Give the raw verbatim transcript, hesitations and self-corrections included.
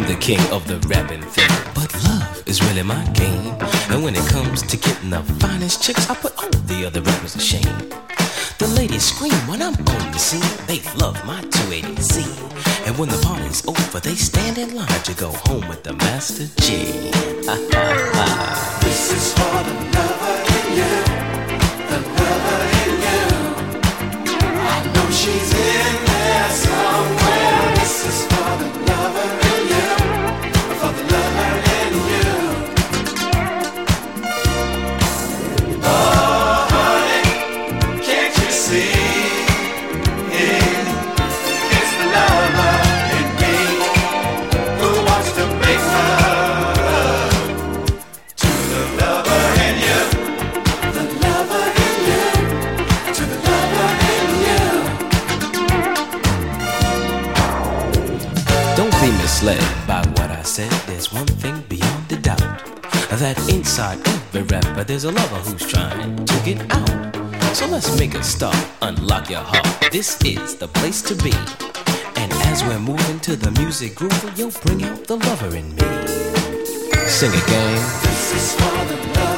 the king of the rapping thing, but love is really my game. And when it comes to getting the finest chicks, I put all the other rappers to shame. The ladies scream when I'm on the scene. They love my two eighty Z. And when the party's over, they stand in line to go home with the Master G. This is for the lover in you, the lover in you. I know she's in there somewhere. This is for the lover in you, for the lover in you. Oh, honey, can't you see? It's the lover in me who wants to make love to the lover in you, the lover in you, to the lover in you. Don't be misled by what I said. There's one thing beyond a doubt, that inside every rapper there's a lover who's trying to get out. So let's make a start, unlock your heart. This is the place to be. And as we're moving to the music groove, you'll bring out the lover in me. Sing it, gang. This is for the lover